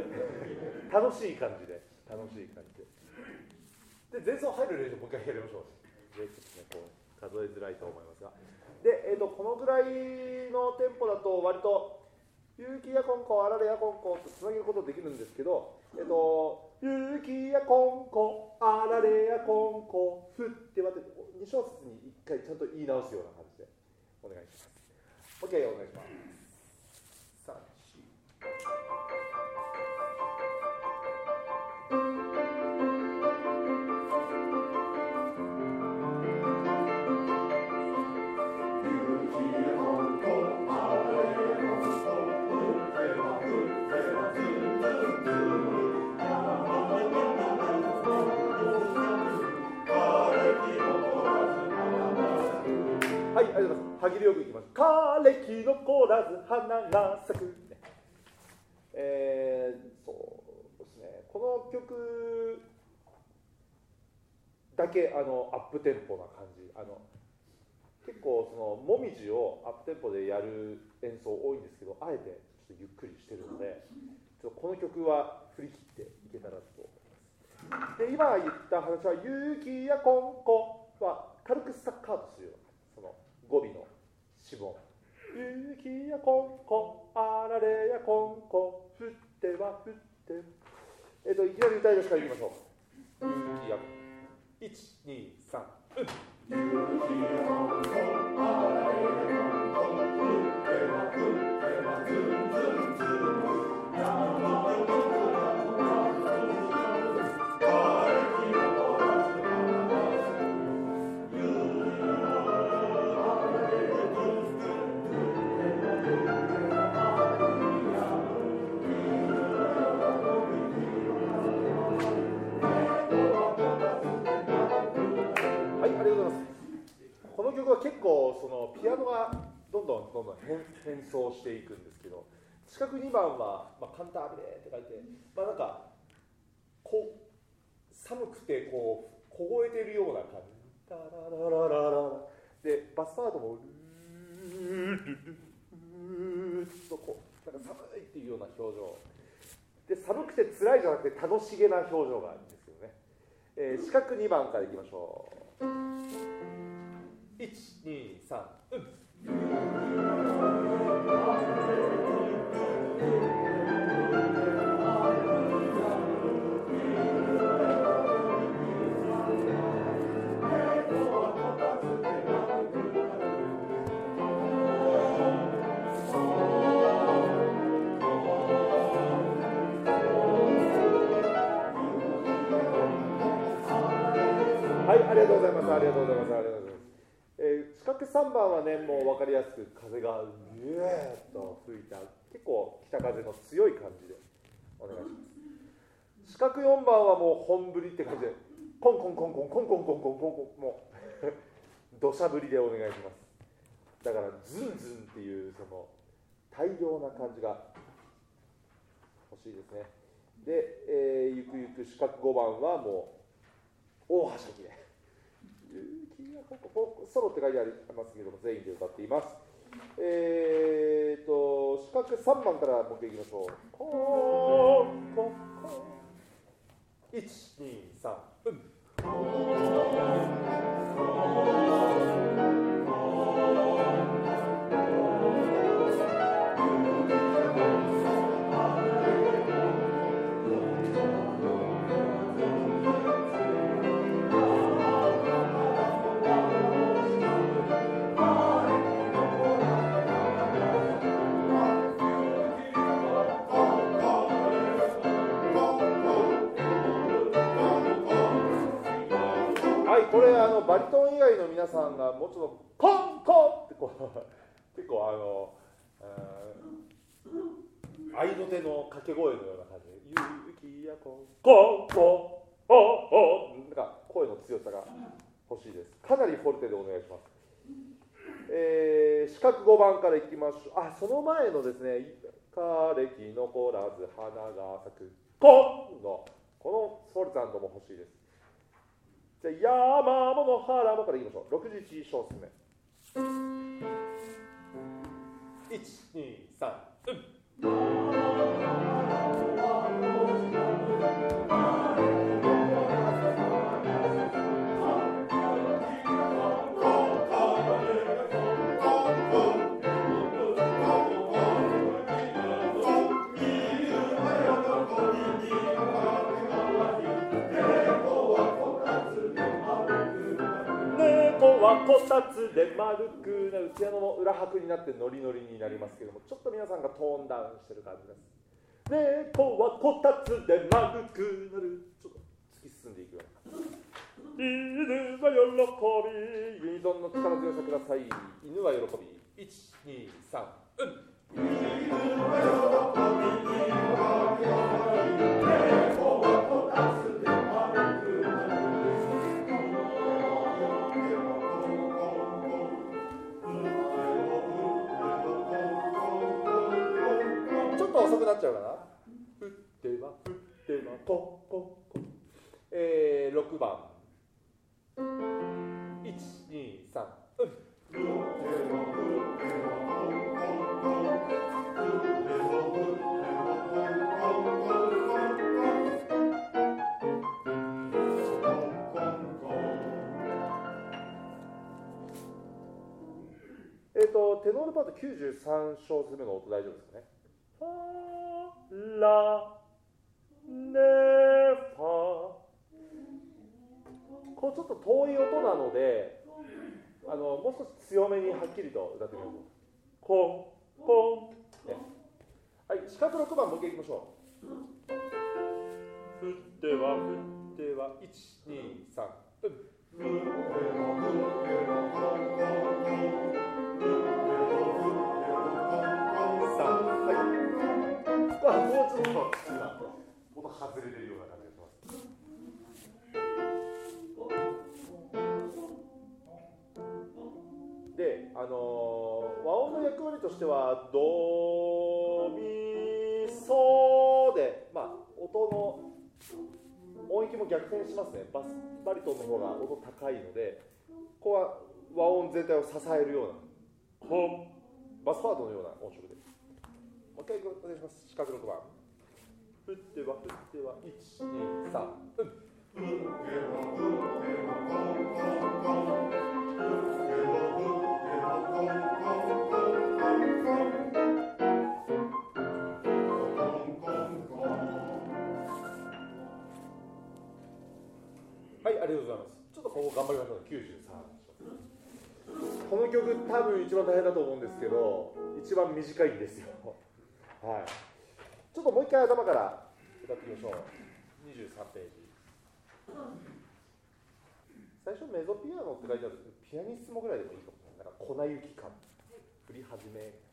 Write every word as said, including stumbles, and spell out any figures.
楽しい感じで楽しい感じでで前奏入る練習もう一回やりましょう。でちょっとねこう数えづらいと思いますが、で、えー、とこのぐらいのテンポだと割とゆうきやこんこあられやこんことつなげることできるんですけど、えっ、ー、とゆうきやこんこあられやこんこふって待ってに小節にいっかいちゃんと言い直すような感じでお願いします。 OK お願いします。さん、よんはい、ありがとうございます。歯切れよくいきます。枯れ木残らず花が咲く、えー、そうですね、この曲だけあのアップテンポな感じ、あの結構そのもみじをアップテンポでやる演奏多いんですけど、あえてちょっとゆっくりしてるので、ちょっとこの曲は振り切っていけたらと思います。で今言った話は「ゆうきやこんこ」は軽くスタッカートするようなその語尾の子音、ゆうきやこんこあられやこんこ振っては振って、えっといきなり歌い出しからいきましょう。ゆうきやこんいち、に、さん、うん。ゆうきやこんこあられやこんこ振っては振ってはズンズンズンやまぶくらのかずかれきのこらず花が咲くゆうきやあられやこんこ振っては振ってはあるやはい、ありがとうございます。この曲は結構そのピアノがどんどんどんどん変奏していくんですけど、四角にばんは、まあ、カンタービレって書いて、まあ、なんかこう寒くてこう凍えてるような感じ、タラララララでバスパートもルールルルーとこうなんか寒いっていうような表情で、寒くて辛いじゃなくて楽しげな表情があるんですけどね。えー、四角にばんからいきましょう。いち、に、さん、うん。はい、ありがとうございます。ありがとうございます。ありがとうございます。えー、四角さんばんはね、もう分かりやすく風がうえーっと吹いた結構北風の強い感じでお願いします。四角よんばんはもう本降りって感じでコンコンコンコンコンコンコンコンコンコンもう土砂降りでお願いします。だからズンズンっていうその大量な感じが欲しいですね。で、えー、ゆくゆく四角ごばんはもう大はしゃぎでソロって書いてありますけども全員で歌っています。えーと四角さんばんからもう一回いきましょう。コンコンコンいち、に、さん、うん。これあのバリトン以外の皆さんがもうちょっとコンコンってこう結構あの合いの手の掛け声のような感じでゆきやこんコンコンおおなんか声の強さが欲しいです。かなりフォルテでお願いします。えー、四角ごばんからいきましょう。あ、その前のですね枯れ木残らず花が咲くコンのこのフォルタンドも欲しいです。じゃあ山もの原もからいきましょう。ろくじゅういち小節目いち、に、さん、うん。 はこたつで丸くなる。ピアノの裏拍になってノリノリになりますけども、ちょっと皆さんがトーンダウンしてる感じです。猫はこたつで丸くなる。ちょっと突き進んでいくような。犬は喜び。ユニゾンの力強さください。犬は喜び。いち、に、さん、うん。犬は喜び。猫はこたつで丸くなる。ちょっと遅くなっちゃうかな。振っては振ってはポッポッポッ。えー、ろくばん。いち、に、さん、うん。えっと、テノールパートきゅうじゅうさん小節目の音大丈夫ですかね。ファラネファ。こうちょっと遠い音なので、あのもう少し強めにはっきりと歌ってみましょう。コンコン、ね、はい、四角ろくばんもう一回いきましょう。振っては振ってはいち、に、さん、うん。さん、はい。ここはもうちょっと今音外れてるような感じがします。で、あのー、和音の役割としてはドミソで、まあ、音の音域も逆転しますね。バスバリトンの方が音高いので、ここは和音全体を支えるようなコンバスパートのような音色で。もう一回お願いします。四角ろくばん。振っては振ってはいち、に、さん、うん。はい、ありがとうございます。ちょっとここ頑張りましょう。きゅうじゅうさん。この曲多分一番大変だと思うんですけど、一番短いんですよ。はい。ちょっともう一回頭から歌ってみましょう。にじゅうさんページ。最初メゾピアノって書いてあるんですけど、ピアニッシモぐらいでもいいかもしれない。なんか粉雪感。振り始め。